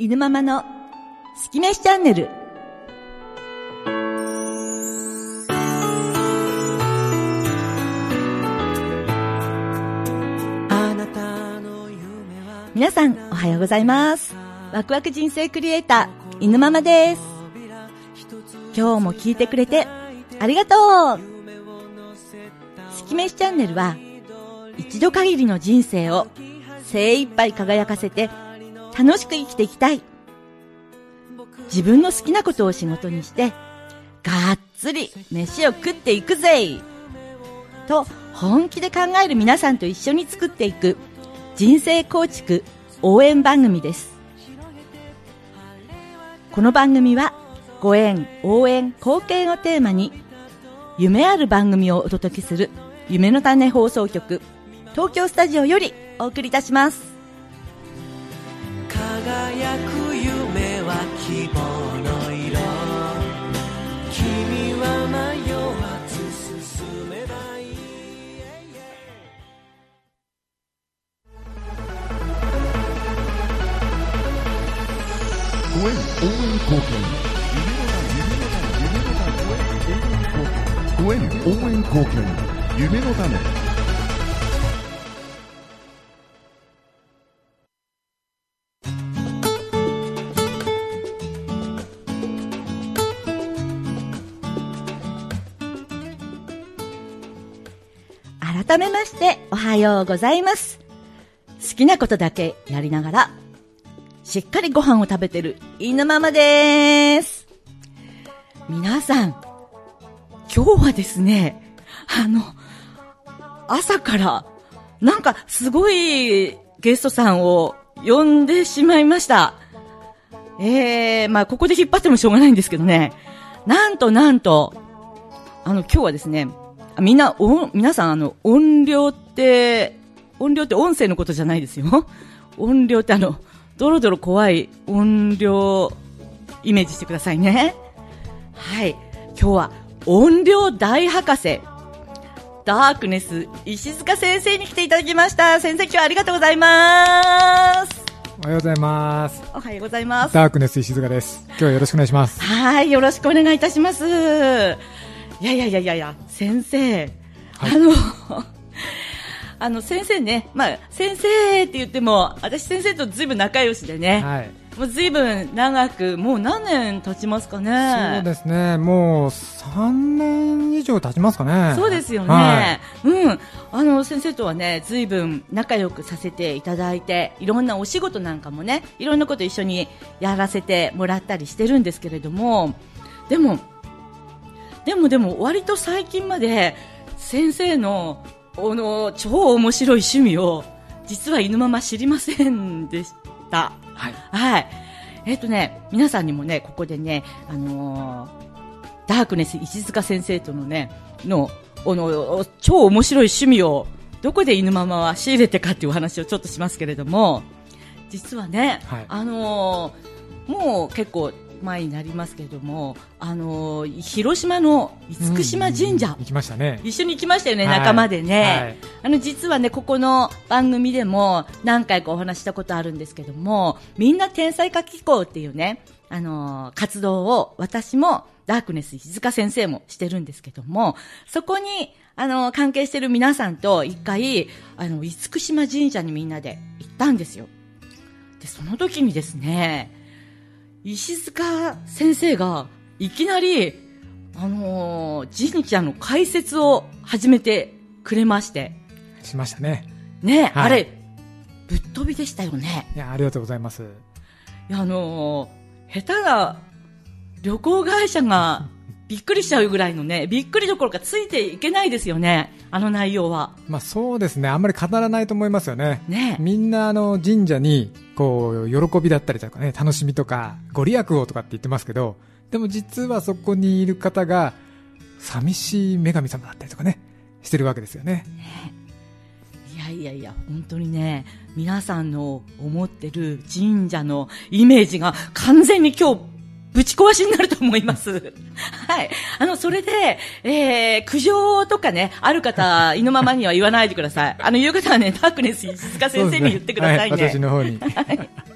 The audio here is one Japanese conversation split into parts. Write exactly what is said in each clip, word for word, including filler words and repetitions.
犬ママの好き飯チャンネル。皆さんおはようございます。ワクワク人生クリエイター犬ママです。今日も聞いてくれてありがとう。好き飯チャンネルは一度限りの人生を精一杯輝かせて楽しく生きていきたい、自分の好きなことを仕事にしてがっつり飯を食っていくぜと本気で考える皆さんと一緒に作っていく人生構築応援番組です。この番組はご縁、応援、貢献をテーマに夢ある番組をお届けする夢の種放送局東京スタジオよりお送りいたします。 輝く夢は希望の色、君は迷わず進めばいい。 ご縁応援貢献、ご縁応援貢献、夢の種。 改めましておはようございます。好きなことだけやりながらしっかりご飯を食べてる犬ママです。皆さん今日はですね、あの朝からなんかすごいゲストさんを呼んでしまいました。えー、まあここで引っ張ってもしょうがないんですけどね、なんとなんとあの今日はですね、みんな、お、皆さん、あの、音量って、音量って音声のことじゃないですよ。音量ってあの、ドロドロ怖い音量、イメージしてくださいね。はい。今日は、音量大博士、ダークネス石塚先生に来ていただきました。先生、今日はありがとうございます。 おはようございます。 おはようございます。 ダークネス石塚です。今日はよろしくお願いします。 はい、よろしくお願いいたします。いやいやいやいやいや、先生、はい、あの、あの先生ね、まあ先生って言っても、私先生とずいぶん仲良しでね、はい、もうずいぶん長く、もう何年経ちますかね。 そうですね、もうさんねん以上経ちますかね。 そうですよね。はい、うん、あの先生とはね、ずいぶん仲良くさせていただいて、いろんなお仕事なんかもね、いろんなこと一緒にやらせてもらったりしてるんですけれども、でも。でもでも割と最近まで先生のあの超面白い趣味を実は犬ママ知りませんでした。はい。はい。えっとね、皆さんにもね、ここでね、あのー、ダークネス石塚先生とのね、の、あの、超面白い趣味をどこで犬ママは仕入れてかっていうお話をちょっとしますけれども、実はね、はい、あのー、もう結構前になりますけれども、あのー、広島の厳島神社、うん、 行きましたね。 一緒に行きましたよね、はい、仲間でね、はい、あの実はね、ここの番組でも何回かお話したことあるんですけども、みんな天才化機構っていうね、あのー、活動を私もダークネス石塚先生もしてるんですけども、そこにあのー、関係してる皆さんと一回あの厳島神社にみんなで行ったんですよ。でその時にですね、石塚先生がいきなり、あのー、神社の解説を始めてくれまして。 しましたね。 ね、はい、あれ、ぶっ飛びでしたよね。 いや、ありがとうございます。 いや、あのー、下手な旅行会社がびっくりしちゃうぐらいのね、びっくりどころかついていけないですよね、あの内容は。 まあそうですね、あんまり語らないと思いますよね。 ね、 みんなあの神社にこう喜びだったりとかね、楽しみとかご利益をとかって言ってますけど、でも実はそこにいる方が寂しい女神様だったりとかね、してるわけですよね。 ね、いやいやいや、本当にね、皆さんの思ってる神社のイメージが完全に今日ぶち壊しになると思います。はい。あの、それで、えー、苦情とかね、ある方、犬ママには言わないでください。あの、言う方はね、ダークネス石塚先生に言ってくださいね。 はい、私の方に。 はい。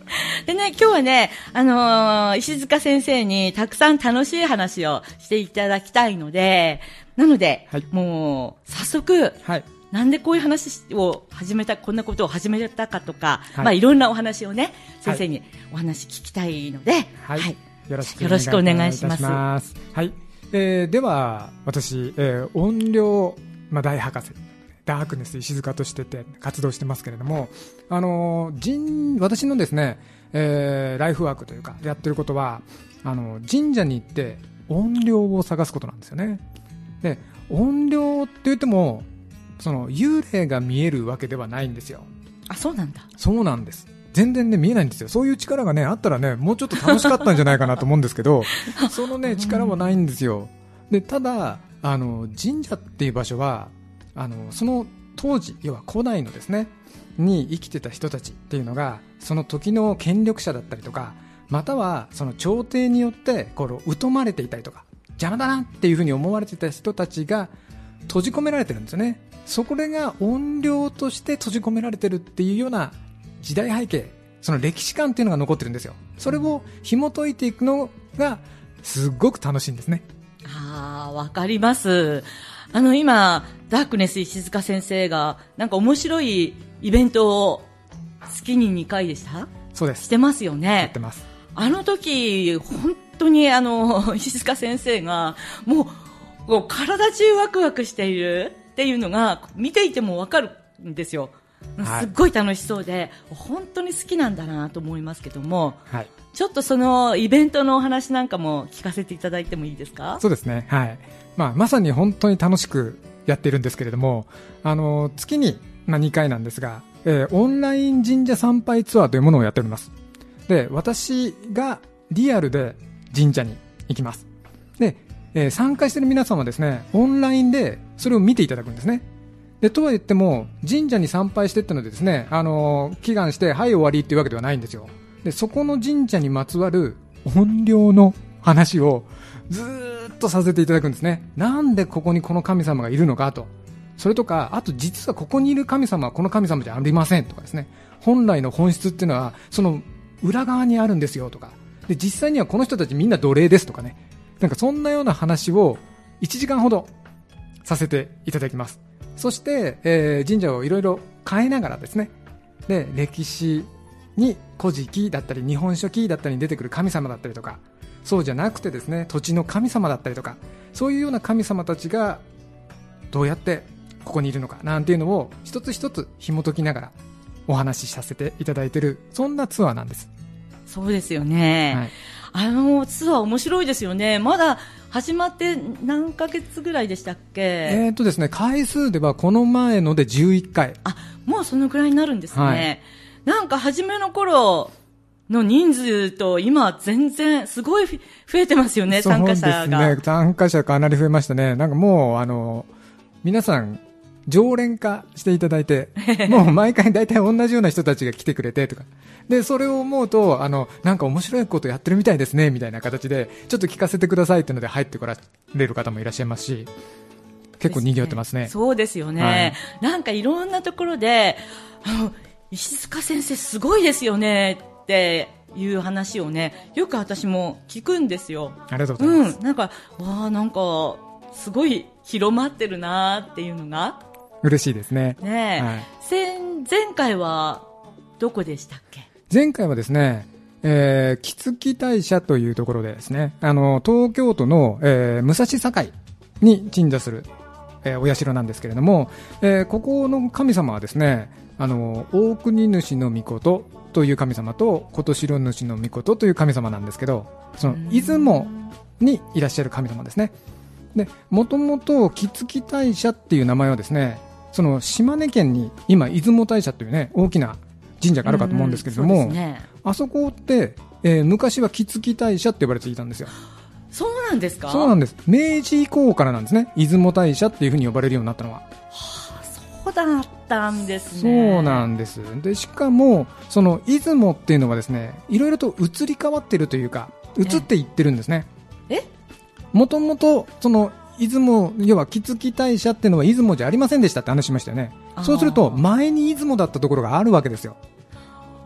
でね、今日はね、あのー、石塚先生にたくさん楽しい話をしていただきたいので、なので、はい、もう、早速、はい、なんでこういう話を始めた、こんなことを始めたかとか、はい、まあいろんなお話をね、先生にお話聞きたいので、はい。はい、 よろしくお願いします。はい。えー、では、私、えー、音量、まあ、大博士。ダークネス石塚としてて活動してますけれども、あの神私のですね、えー、ライフワークというかやってることは、あの神社に行って音量を探すことなんですよね。で、音量って言ってもその幽霊が見えるわけではないんですよ。 あ、そうなんだ。 そうなんです。全然ね見えないんですよ。そういう力がねあったらねもうちょっと楽しかったんじゃないかなと思うんですけどそのね力はないんですよ。で、ただあの神社っていう場所はあのその当時、要は古代のですねに生きてた人たちっていうのがその時の権力者だったりとか、またはその朝廷によってこう疎まれていたりとか邪魔だなっていうふうに思われていた人たちが閉じ込められてるんですよね。そこが音量として閉じ込められてるっていうような時代背景、その歴史観っていうのが残ってるんですよ。それを紐解いていくのがすっごく楽しいんですね。 ああ、わかります。あの今ダークネス石塚先生がなんか面白いイベントを月ににかいでしたそうですしてますよね。 やってます。 あの時本当にあの石塚先生がもう、もう体中ワクワクしているっていうのが見ていてもわかるんですよ。すっごい楽しそうで、はい、本当に好きなんだなと思いますけども、はい、ちょっとそのイベントのお話なんかも聞かせていただいてもいいですか？ そうですね、はい。まあ、まさに本当に楽しくやっているんですけれども、あの月に、まあ、にかいなんですが、えー、オンライン神社参拝ツアーというものをやっております。で、私がリアルで神社に行きます。で、えー、参加している皆さんはですねオンラインでそれを見ていただくんですね。で、とは言っても神社に参拝していったのでですね、あのー、祈願してはい終わりっていうわけではないんですよ。で、そこの神社にまつわる音量の話をずーっとさせていただくんですね。なんでここにこの神様がいるのかと、それとか、あと実はここにいる神様はこの神様じゃありませんとかですね、本来の本質っていうのはその裏側にあるんですよとかで、実際にはこの人たちみんな奴隷ですとかね、なんかそんなような話をいちじかんほどさせていただきます。そして、えー、神社をいろいろ変えながらですね、で歴史に古事記だったり日本書紀だったりに出てくる神様だったりとか、そうじゃなくてですね土地の神様だったりとか、そういうような神様たちがどうやってここにいるのかなんていうのを一つ一つ紐解きながらお話しさせていただいている、そんなツアーなんです。 そうですよね、はい、あのツアー面白いですよね。まだ始まって何ヶ月ぐらいでしたっけ？ えーとですね、回数ではこの前のでじゅういっかい。 あ、もうそのぐらいになるんですね、はい、なんか初めの頃の人数と今全然すごい増えてますよね。参加者が。そうですね、 参加者かなり増えましたね。なんかもうあの皆さん常連化していただいてもう毎回大体同じような人たちが来てくれてとかで、それを思うとあのなんか面白いことやってるみたいですねみたいな形でちょっと聞かせてくださいっていうので入ってこられる方もいらっしゃいますし、結構賑わってますね。 そうですよね、はい、なんかいろんなところであの石塚先生すごいですよねっていう話をねよく私も聞くんですよ。 ありがとうございます、 うん、なんかわーなんかすごい広まってるなっていうのが嬉しいですね。 ねえ、はい、前, 前回はどこでしたっけ？ 前回はですね、えー、木月大社というところでですね、あの東京都の、えー、武蔵境に鎮座する、えー、お社なんですけれども、えー、ここの神様はですね、あの大国主の御事という神様と琴城主の御事という神様なんですけど、その出雲にいらっしゃる神様ですね。で、もともと木月大社っていう名前はですね、その島根県に今出雲大社というね大きな神社があるかと思うんですけれども、ね、あそこって、えー、昔は木月大社って呼ばれていたんですよ。 そうなんですか？ そうなんです。明治以降からなんですね、出雲大社っていうふうに呼ばれるようになったのは。はあ、そうだったんですね。 そうなんです。で、しかもその出雲っていうのはですね、いろいろと移り変わってるというか移っていってるんですね。 え？ もともとその出雲、要は木月大社っていうのは出雲じゃありませんでしたって話しましたよね。そうすると前に出雲だったところがあるわけですよ。 そ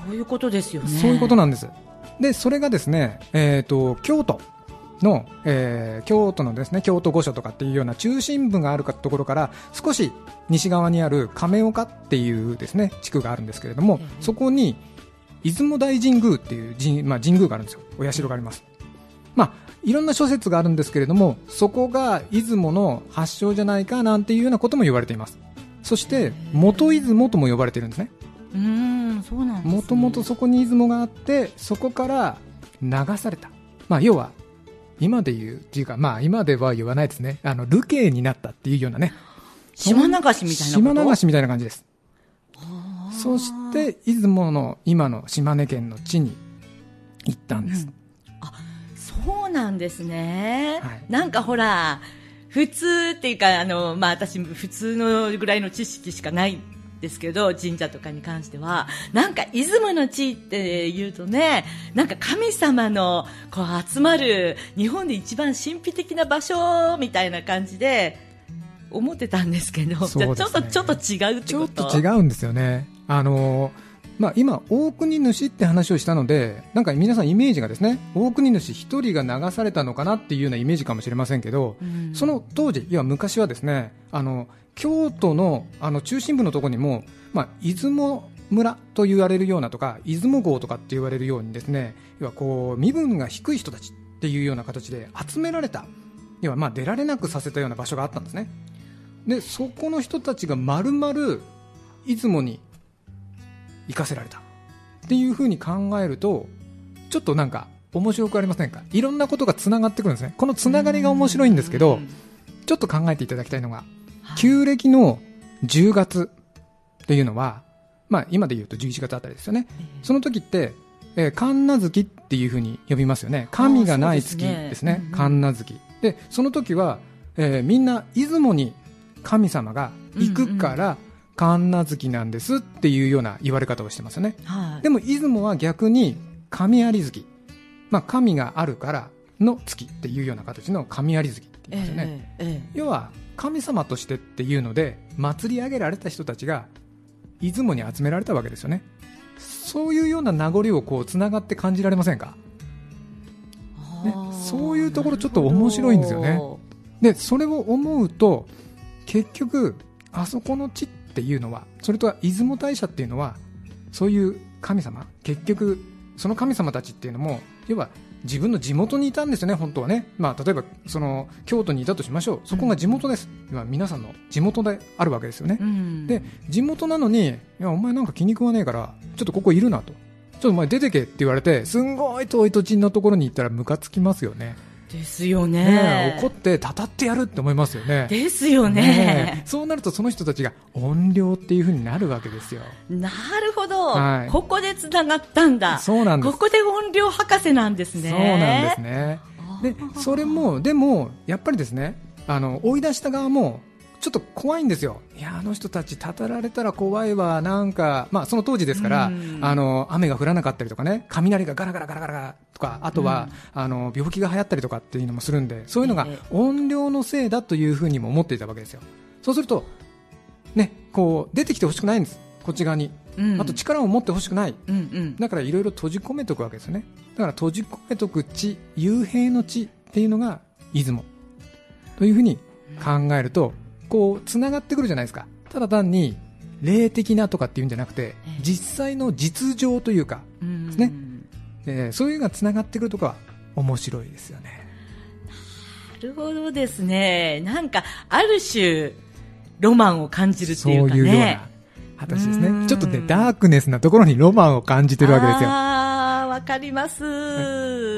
そういうことですよね。 そういうことなんです。でそれがですね、えー、と京都の、えー、京都のですね京都御所とかっていうような中心部があるところから少し西側にある亀岡っていうですね地区があるんですけれども、うん、そこに出雲大神宮っていう神、まあ、神宮があるんですよ。お社があります。まあいろんな諸説があるんですけれども、そこが出雲の発祥じゃないかなんていうようなことも言われています。そして元出雲とも呼ばれているんですね。 うーん、そうなんですね。 もともとそこに出雲があって、そこから流された、まあ、要は今で言うっていうか、まあ、今では言わないですね、あの流刑になったっていうようなね、 島流しみたいなこと。 島流しみたいな感じです。そして出雲の今の島根県の地に行ったんです、うん、 あ、そうなんですね、 はい、 なんかほら普通っていうか、あの、まあ、私普通のぐらいの知識しかないですけど、神社とかに関してはなんか出雲の地っていうとね、なんか神様のこう集まる日本で一番神秘的な場所みたいな感じで思ってたんですけど、 そうですね、 じゃあちょっとちょっと違うってこと？ ちょっと違うんですよね。あのまあ、今大国主って話をしたので、なんか皆さんイメージがですね、大国主一人が流されたのかなっていうようなイメージかもしれませんけど、うん、その当時、いや昔はですね、あの京都 の, あの中心部のところにも、まあ、出雲村と言われるようなとか出雲郷とかって言われるようにですね、要はこう身分が低い人たちっていうような形で集められた、要はまあ出られなくさせたような場所があったんですね。でそこの人たちが丸々出雲に行かせられたっていう風に考えると、ちょっとなんか面白くありませんか？いろんなことがつながってくるんですね。このつながりが面白いんですけど、ちょっと考えていただきたいのが、旧暦のじゅうがつっていうのは、まあ、今で言うとじゅういちがつあたりですよね。その時って、えー、神無月っていう風に呼びますよね。神がない月ですね。神無月で、その時は、えー、みんな出雲に神様が行くから、うんうん、神無月なんですっていうような言われ方をしてますよね、はい、でも出雲は逆に神有月、まあ、神があるからの月っていうような形の神有月って言いますよね、えーえー、要は神様としてっていうので祭り上げられた人たちが出雲に集められたわけですよね。そういうような名残をこうつながって感じられませんか、ね、そういうところちょっと面白いんですよね。でそれを思うと結局あそこの地っていうのは、それとは出雲大社っていうのはそういう神様、結局その神様たちっていうのも要は自分の地元にいたんですよね、本当はね。まあ、例えばその京都にいたとしましょう。そこが地元です、うん、皆さんの地元であるわけですよね、うん、で地元なのに、いやお前なんか気に食わねえからちょっとここいるなと、ちょっとお前出てけって言われて、すんごい遠い土地のところに行ったらムカつきますよね。 ですよ ね, ね怒ってたたってやるって思いますよね。 ですよ ね, ねそうなるとその人たちが怨霊っていう風になるわけですよ。 なるほど、 はい、 ここでつながったんだ。 そうなんです。 ここで怨霊博士なんですね。 そうなんですね。でそれもでもやっぱりですね、あの追い出した側もちょっと怖いんですよ。いやあの人たちたたられたら怖いわ、なんか、まあ、その当時ですから、あの雨が降らなかったりとかね、雷がガラガラガラガラとか、あとは、うん、あの病気が流行ったりとかっていうのもするんで、そういうのが怨霊のせいだというふうにも思っていたわけですよ。そうすると、ね、こう出てきてほしくないんです、こっち側に、うん、あと力を持ってほしくない、うんうん、だからいろいろ閉じ込めておくわけですよね。だから閉じ込めておく地、幽閉の地っていうのが出雲というふうに考えると、こうつながってくるじゃないですか。ただ単に霊的なとかっていうんじゃなくて、実際の実情というかですね、えー、そういうのがつながってくるとかは面白いですよね。 なるほどですね。なんかある種ロマンを感じるっていうかね、そういうような形ですね。ちょっとねダークネスなところにロマンを感じてるわけですよ。 あー、わかります。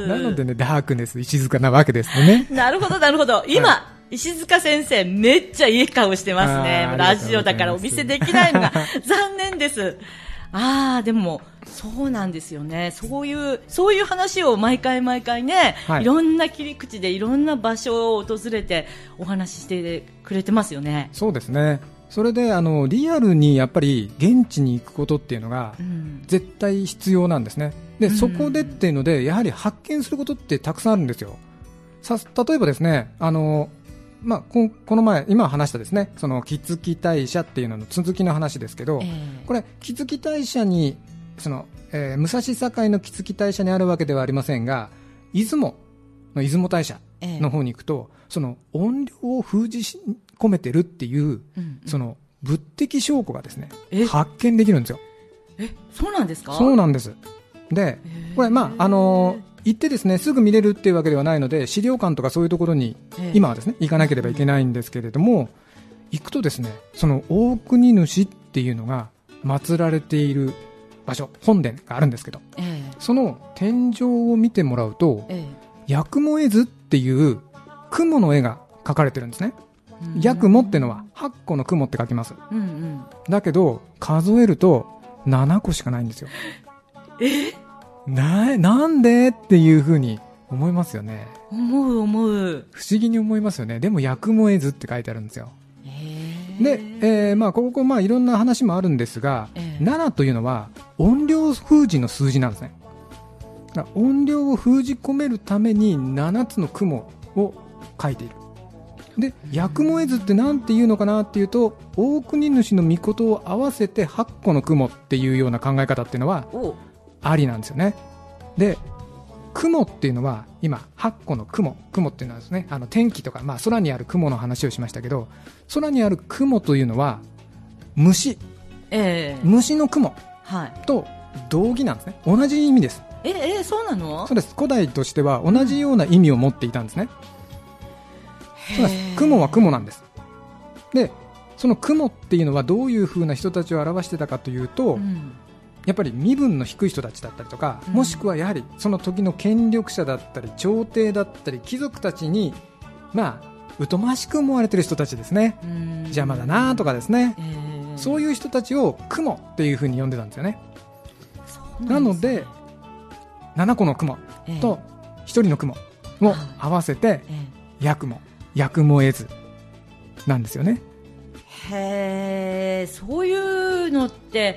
なのでね、ダークネス石塚なわけですよね。 なるほどなるほど。今、はい、石塚先生めっちゃいい顔してますね。ラジオだからお見せできないのが残念です。ああ、でもそうなんですよね。そういうそういう話を毎回毎回ね、はい、いろんな切り口でいろんな場所を訪れてお話ししてくれてますよね。 そうですね。それであのリアルにやっぱり現地に行くことっていうのが絶対必要なんですね。で、うん、そこでっていうのでやはり発見することってたくさんあるんですよ。さ例えばですね、あのまあ、こ, この前今話したですね、その杵築大社っていうのの続きの話ですけど、えー、これ杵築大社に、 その、えー、武蔵境の木月大社にあるわけではありませんが、出雲の出雲大社の方に行くと、ええ、その怨霊を封じ込めてるっていう、うんうん、その物的証拠がですね、発見できるんですよ。 え、そうなんですか？ そうなんです。で、これ、まあ、あのー、行ってですね、すぐ見れるっていうわけではないので、資料館とかそういうところに、今はですね、行かなければいけないんですけれども、行くとですね、その大国主っていうのが祀られている場所、本殿があるんですけど、その天井を見てもらうと、八雲絵図っていう雲の絵が描かれてるんですね。八雲ってのは八個の雲って書きます、うんうん、だけど数えるとななこしかないんですよ。 えな、なんでっていう風に思いますよね。 思う思う。 不思議に思いますよね。でも八雲絵図って書いてあるんですよ。で、えー、まあここまあいろんな話もあるんですが、ななというのは怨霊封じの数字なんですね。だから怨霊を封じ込めるためにななつの雲を書いている。で、八雲絵図ってなんていうのかなっていうと、大国主の御事を合わせてはっこの雲っていうような考え方っていうのはありなんですよね。で、雲っていうのは今はっこの雲、雲っていうのはですね、あの天気とか、まあ、空にある雲の話をしましたけど、空にある雲というのは虫、えー、虫の雲と同義なんですね。同じ意味です。 ええ、そうなの？ そうです。古代としては同じような意味を持っていたんですね。そうです。雲は雲なんです。で、その雲っていうのはどういう風な人たちを表してたかというと、うん、やっぱり身分の低い人たちだったりとか、うん、もしくはやはりその時の権力者だったり朝廷だったり貴族たちに、まあ疎ましく思われてる人たちですね。邪魔だなとかですね、えー、そういう人たちを雲っていう風に呼んでたんですよね。なのでななこの雲とひとりの雲を合わせて八雲、八雲絵図なんですよね。 へー、そういうのって、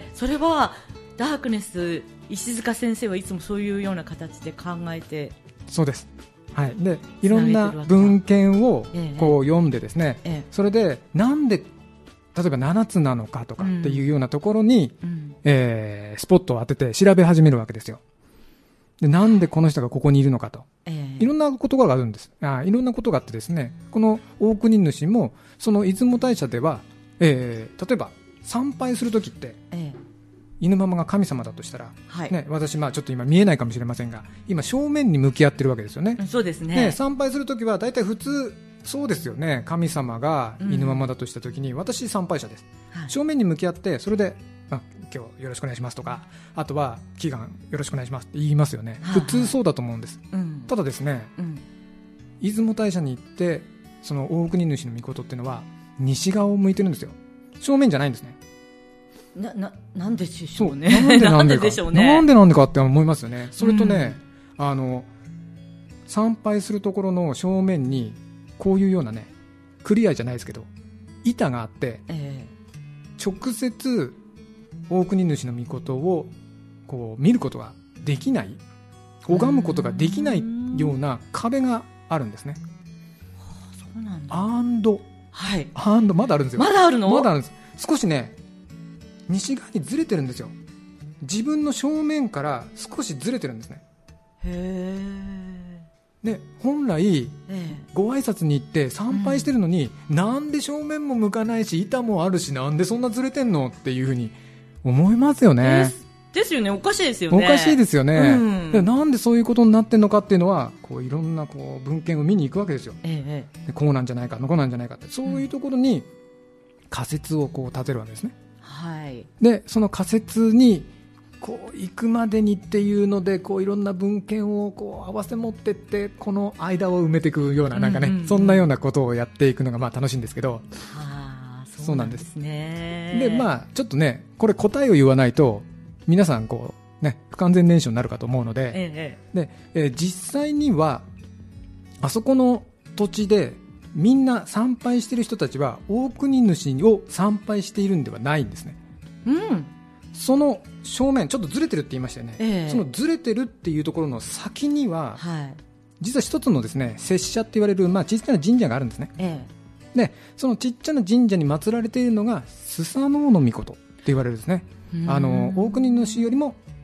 それはダークネス石塚先生はいつもそういうような形で考えて。 そうです、はい、でいろんな文献をこう読んでですね、ええええ、それでなんで例えばななつなのかとかっていうようなところに、うん、えー、スポットを当てて調べ始めるわけですよ。で、なんでこの人がここにいるのかと、えー、いろんなことがあるんです。あ、いろんなことがあってですね、この大国主もその出雲大社では、えー、例えば参拝するときって、えー、犬ママが神様だとしたら、はいね、私、まあ、ちょっと今見えないかもしれませんが、今正面に向き合ってるわけですよね。 そうですね。 ね、参拝するときは大体普通そうですよね。神様が犬ママだとしたときに、うん、私参拝者です、はい、正面に向き合って、それで今日よろしくお願いしますとか、あとは祈願よろしくお願いしますって言いますよね、はいはい、普通そうだと思うんです、うん、ただですね、うん、出雲大社に行ってその大国主の御事っていうのは西側を向いてるんですよ。正面じゃないんですね。 な、な、なんででしょうね。 なんでなんでかでしょうね。 なんでなんでかって思いますよね。それとね、うん、あの参拝するところの正面にこういうようなね、クリアじゃないですけど板があって、えー、直接大国主の御事をこう見ることができない、拝むことができないような壁があるんですね。 はあ、そうなんだ。 アンド、 はい、 アンドまだあるんですよ。 まだあるの？ まだあるんです。少しね、西側にずれてるんですよ。自分の正面から少しずれてるんですね。 へー。 で、本来、えー、ご挨拶に行って参拝してるのに、うん、なんで正面も向かないし板もあるし、なんでそんなずれてんのっていうふうに思いますよね。 です、ですよね。おかしいですよね。 おかしいですよね、うん、でなんでそういうことになってんのかっていうのは、こういろんなこう文献を見に行くわけですよ、ええ、でこうなんじゃないか、こうなんじゃないかって、そういうところに仮説をこう立てるわけですね、はい、でその仮説にこう行くまでにっていうので、こういろんな文献をこう合わせ持ってって、この間を埋めていくような、なんかね、うんうんうん、そんなようなことをやっていくのがまあ楽しいんですけど、 はあ、そうなんですね。 で、まあちょっとね、これ答えを言わないと皆さんこうね、不完全燃焼になるかと思うので、ええでえー、実際にはあそこの土地でみんな参拝している人たちは大国主を参拝しているんではないんですね、うん、その正面ちょっとずれてるって言いましたよね、ええ、そのずれてるっていうところの先には、はい、実は一つのですね、摂社って言われる、まあ、小さな神社があるんですね、ええ、でそのちっちゃな神社に祀られているのがスサノオノミコトって言われるですね、あの大国主よりも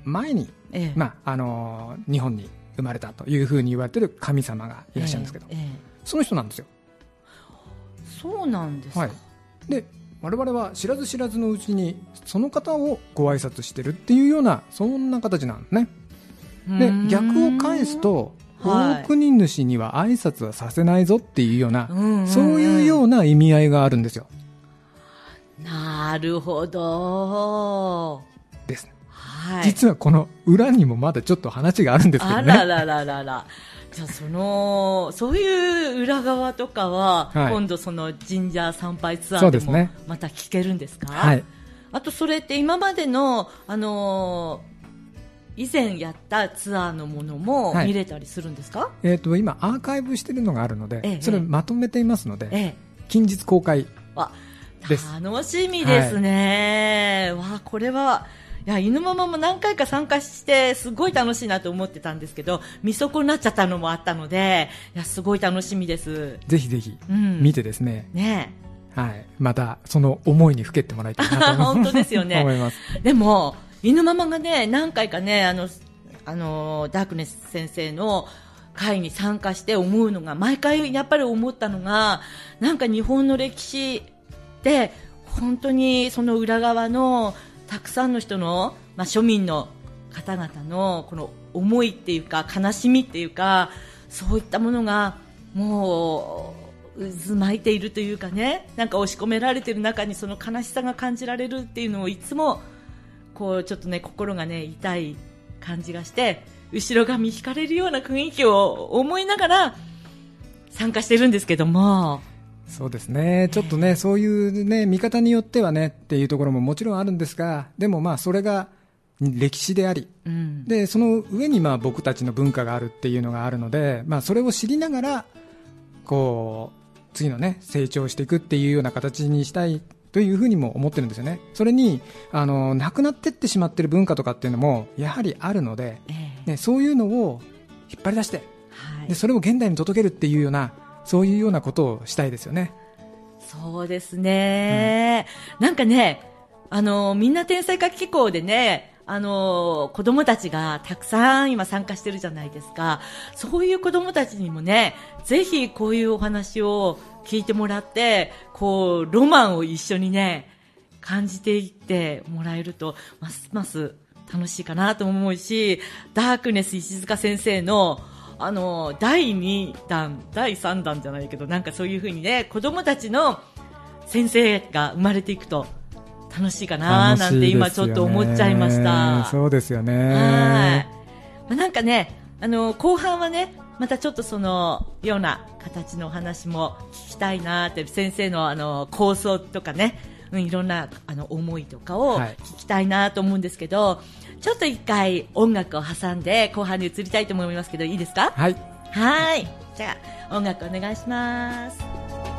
前に、 ええまああのー日本に生まれたというふうに言われている神様がいらっしゃるんですけど、 ええええその人なんですよ。 そうなんですか。 はい、で我々は知らず知らずのうちにその方をご挨拶してるっていうようなそんな形なんですね。で逆を返すと、 はい大国主には挨拶はさせないぞっていうような、 うんうんうん、 そういうような意味合いがあるんですよ。 なるほどですね、 はい、 実はこの裏にもまだちょっと話があるんですけどあね。 らららららじゃあそのそういう裏側とかは、 はい、 今度その神社参拝ツアーでもそうですねまた聞けるんですか？ はい、 あとそれって今までの、あのー以前やったツアーのものも見れたりするんですか？はい、 えー、と今アーカイブしてるのがあるので、 ええ、 それをまとめていますので、 ええ、 近日公開です。 楽しみですね、はい、わこれはいや犬ママも何回か参加してすごい楽しいなと思ってたんですけど、見損なっちゃったのもあったので、いやすごい楽しみです。 ぜひぜひ見てですね、 うん、ねはい、またその思いにふけってもらいたいなと本当ですよね思います。 でも犬ママがね何回かねあのあのダークネス先生の会に参加して思うのが、毎回やっぱり思ったのが、なんか日本の歴史で本当にその裏側のたくさんの人の、まあ、庶民の方々のこの思いっていうか悲しみっていうか、そういったものがもう渦巻いているというかね、なんか押し込められている中にその悲しさが感じられるっていうのをいつもこうちょっとね心がね痛い感じがして、後ろ髪引かれるような雰囲気を思いながら参加してるんですけども。 そうですね、ちょっとね、そういうね見方によってはねっていうところももちろんあるんですが、でもまあそれが歴史であり、うん、でその上にまあ僕たちの文化があるっていうのがあるので、まあ、それを知りながらこう次のね成長していくっていうような形にしたいというふうにも思ってるんですよね。それにあのなくなっていってしまっている文化とかっていうのもやはりあるので、えーね、そういうのを引っ張り出して、はい、でそれを現代に届けるっていうようなそういうようなことをしたいですよね。 そうですね、うん、なんかねあのみんな天才化機構でねあの子供たちがたくさん今参加してるじゃないですか。そういう子供たちにもねぜひこういうお話を聞いてもらってこうロマンを一緒にね感じていってもらえるとますます楽しいかなと思うし、ダークネス石塚先生のあのだいにだんだいさんだんじゃないけどなんかそういう風にね子供たちの先生が生まれていくと楽しいかななんて今ちょっと思っちゃいました。 そうですよね。はい、 まあ、なんかねあの後半はねまたちょっとそのような形のお話も聞きたいなって先生のあの構想とかね、うん、いろんなあの思いとかを聞きたいなと思うんですけど、はい、ちょっと一回音楽を挟んで後半に移りたいと思いますけどいいですか？ はいはいじゃあ音楽お願いします。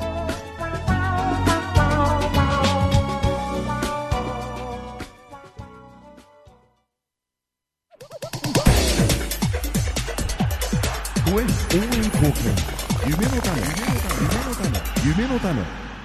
応援貢献夢のため夢のため夢のため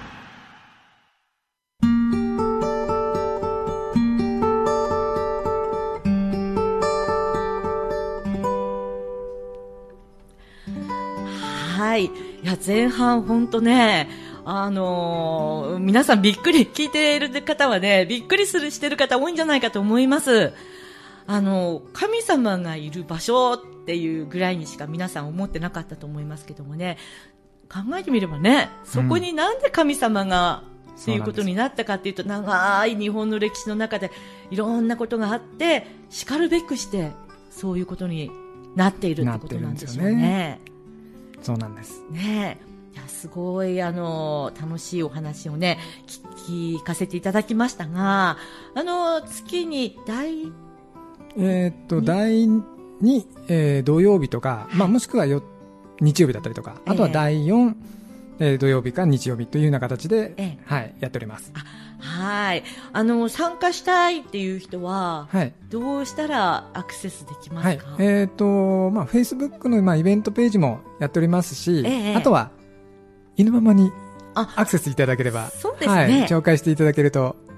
はい、いや前半本当ねあのー、皆さんびっくり聞いている方はねびっくりするしてる方多いんじゃないかと思います。あの神様がいる場所っていうぐらいにしか皆さん思ってなかったと思いますけどもね、考えてみればねそこになんで神様が、うん、っていうことになったかっていうと長い日本の歴史の中でいろんなことがあってしかるべくしてそういうことになっているってことなんでしょうね。 そうなんですね。いやすごいあの楽しいお話をね聞かせていただきましたが、あの月に第えー、っとだいに、えー、土曜日とか、まあ、もしくはよ日曜日だったりとか、あとはだいよん、えー、土曜日か日曜日というような形で、えーはい、やっております。 あはいあの参加したいっていう人は、はい、どうしたらアクセスできますか？ はいえーとまあ、Facebook の、まあ、イベントページもやっておりますし、えー、あとは犬ママにアクセスいただければ、 そうですね、 はい、紹介していただけると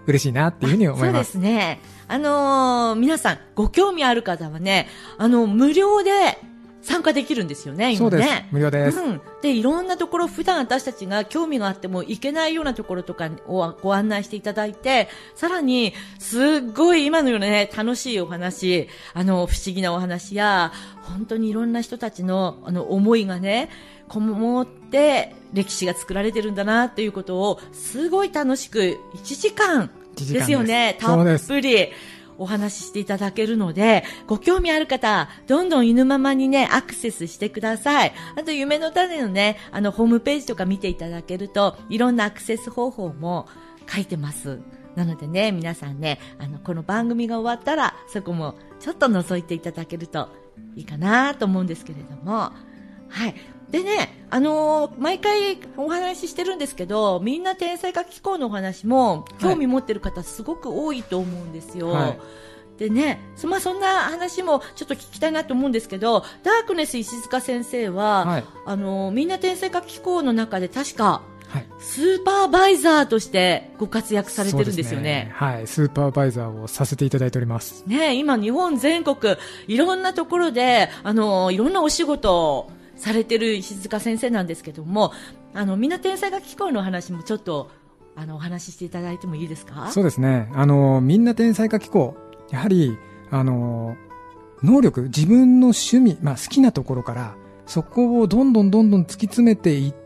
嬉しいなっていうふうに思います。 そうですね。あのー、皆さんご興味ある方はね、あの無料で参加できるんですよね、今ね。 そうです。無料です。 うん。で、いろんなところ、普段私たちが興味があっても行けないようなところとかをご案内していただいて、さらに、すっごい今のようなね、楽しいお話、あの、不思議なお話や、本当にいろんな人たちの、あの、思いがね、こもって歴史が作られてるんだなっていうことを、すごい楽しく、いちじかんですよね。たっぷり。お話ししていただけるので、ご興味ある方、どんどん犬ママにね、アクセスしてください。あと、夢の種のね、あの、ホームページとか見ていただけると、いろんなアクセス方法も書いてます。なのでね、皆さんね、あの、この番組が終わったら、そこもちょっと覗いていただけるといいかなと思うんですけれども、はい。でね、あのー、毎回お話ししてるんですけど、みんな天才化機構のお話も興味持ってる方すごく多いと思うんですよ。はい、でね、そ、まあ、そんな話もちょっと聞きたいなと思うんですけど、ダークネス石塚先生は、はい、あのー、みんな天才化機構の中で確か、はい、スーパーバイザーとしてご活躍されてるんですよね。 はい、スーパーバイザーをさせていただいております。 ね、今日本全国いろんなところで、あのー、いろんなお仕事をされてる石塚先生なんですけども、あのみんな天才化機構の話もちょっとあのお話ししていただいてもいいですか？ そうですね。あのみんな天才化機構、やはりあの能力、自分の趣味、まあ、好きなところからそこをどんどんどんどん突き詰めていって、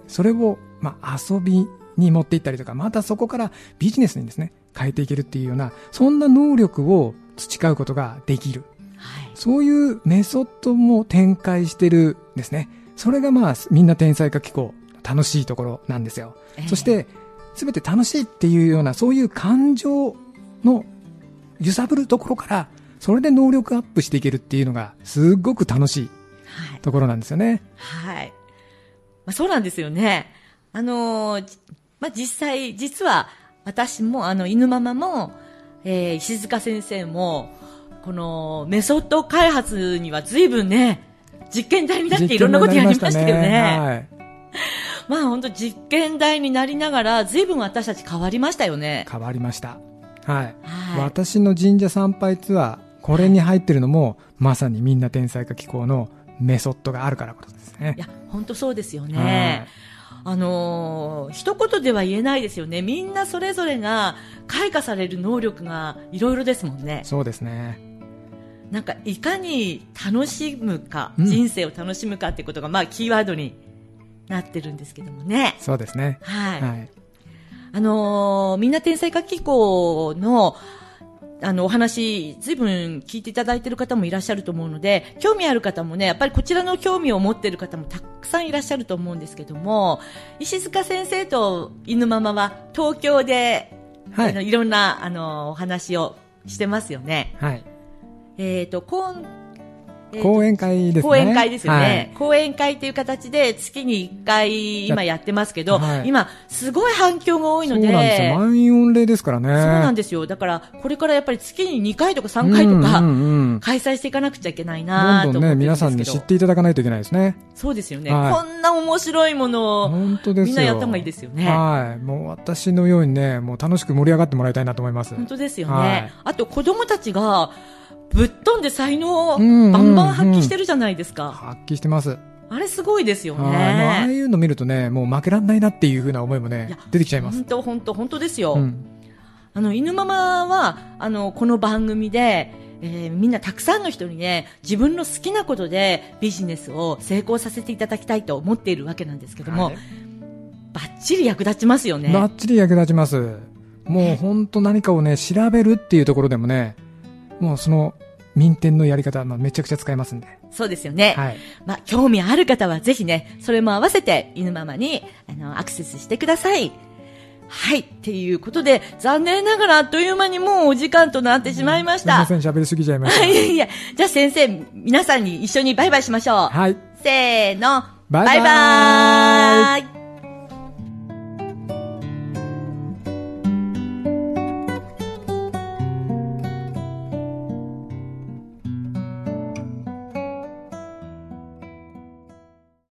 それをまあ遊びに持っていったりとか、またそこからビジネスにですね変えていけるっていうような、そんな能力を培うことができる。はい、そういうメソッドも展開してるんですね。それがまあみんな天才化機構楽しいところなんですよ。えー、そして全て楽しいっていうような、そういう感情の揺さぶるところから、それで能力アップしていけるっていうのがすごく楽しいところなんですよね。 はい。はい、まあ、そうなんですよね。あのー、まあ、実際実は私もあの犬ママも、えー、石塚先生もこのメソッド開発には随分ね、実験台になっていろんなことやりましたよね。ね、はい、まあ本当実験台になりながら随分私たち変わりましたよね。 変わりました。はい。はい、私の神社参拝ツアー、これに入ってるのも、はい、まさにみんな天才化機構のメソッドがあるからこそですね。 いや本当そうですよね。はい、あのー、一言では言えないですよね。みんなそれぞれが開花される能力がいろいろですもんね。 そうですね。 なんかいかに楽しむか、うん、人生を楽しむかっていうことがまあキーワードになってるんですけどもね。 そうですね。 はい。はい、あのー、みんな天才化機構のあのお話ずいぶん聞いていただいている方もいらっしゃると思うので、興味ある方もね、やっぱりこちらの興味を持っている方もたくさんいらっしゃると思うんですけども、石塚先生と犬ママは東京で、はい、あのいろんなあのお話をしてますよね。 はい。 えーと、講、 えー、講演会ですね。 講演会ですよね。はい、講演会という形で月にいっかい今やってますけど、はい、今すごい反響が多いので。 そうなんですよ。満員御礼ですからね。そうなんですよ。だからこれからやっぱり月ににかいとかさんかいとか、うんうんうん、開催していかなくちゃいけないなと思ってるんですけど。どんどんね、 皆さんに知っていただかないといけないですね。 そうですよね。はい、こんな面白いものを本当ですよ。 みんなやった方がいいですよね。 はい。もう私のようにね、もう楽しく盛り上がってもらいたいなと思います。 本当ですよね。はい、あと子供たちがぶっ飛んで才能をバンバン発揮してるじゃないですか。うんうんうん、 発揮してます。 あれすごいですよね。 ああいうの見るとね、もう負けられないなっていう風な思いもね、出てきちゃいます。 本当本当本当ですよ。うん、あの犬ママはあのこの番組で、えー、みんなたくさんの人にね、自分の好きなことでビジネスを成功させていただきたいと思っているわけなんですけども、はい、バッチリ役立ちますよね。 バッチリ役立ちます。もう本当何かをね調べるっていうところでもね、もうその民店のやり方、まあ、めちゃくちゃ使えますんで。 そうですよね。はい。まあ、興味ある方はぜひね、それも合わせて犬ママにあのアクセスしてください。はい。っていうことで、残念ながらあっという間にもうお時間となってしまいました。 うん、すみません、喋りすぎちゃいました。 いやいや、じゃあ先生、皆さんに一緒にバイバイしましょう。 はい。 せーの。 バイバイ。 バイバイ。